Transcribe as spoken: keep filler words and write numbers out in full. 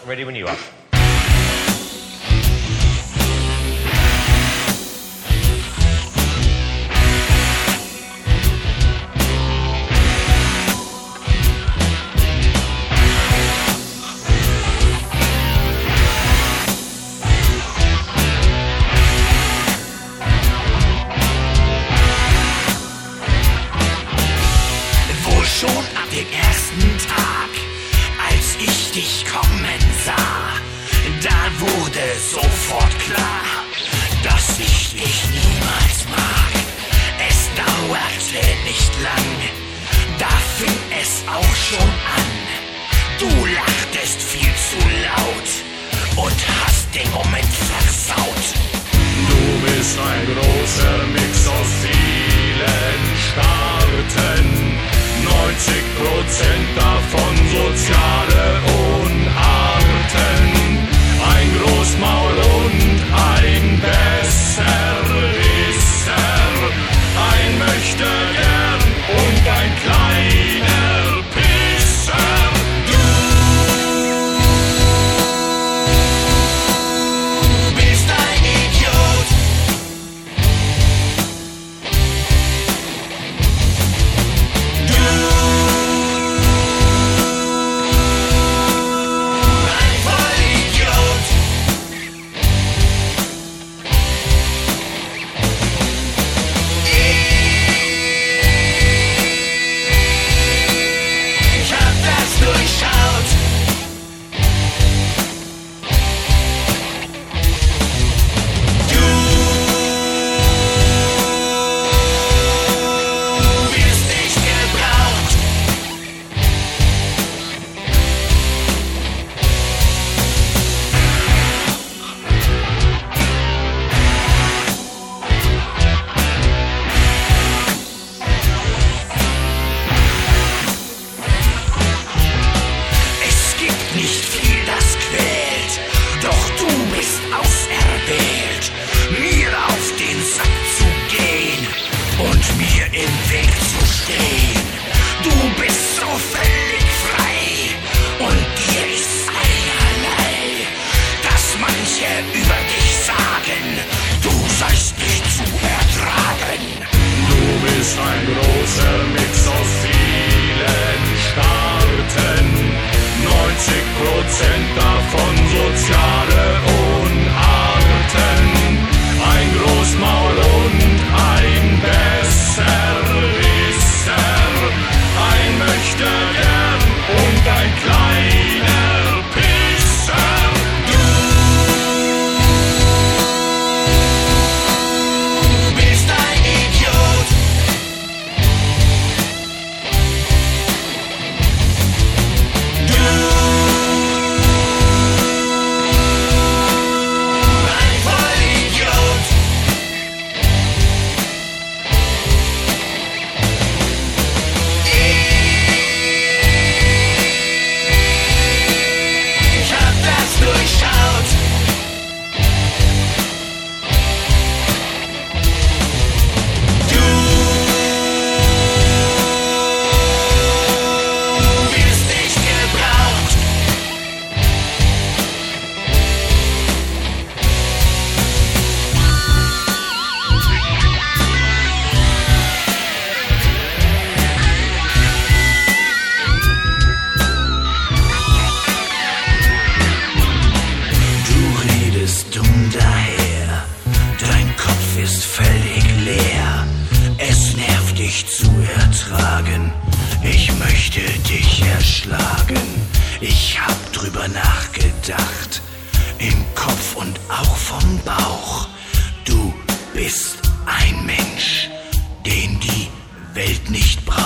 Ready when you are. Schon ab dem ersten Tag, als ich dich kommen sah, da wurde sofort klar, dass ich dich niemals mag. Es dauerte nicht lang, da fing es auch schon an. Du lachtest viel zu laut und hast den Moment versaut. Du bist ein großer Mix aus vielen Staaten, neunzig Prozent davon soziale Unarten. Ein Großmaul und ein Besserwisser, ein Möchtegern und ein kleiner Pisser. Du bist ein Idiot. Ein großer Mix aus vielen Staaten, neunzig Prozent davon soziale Unarten. Ein Großmaul und ein Besserwisser, ein Möchtegern und ein kleiner Pisser. Du bist ein Idiot. Ich möchte dich erschlagen. Ich hab drüber nachgedacht, im Kopf und auch vom Bauch. Du bist ein Mensch, den die Welt nicht braucht.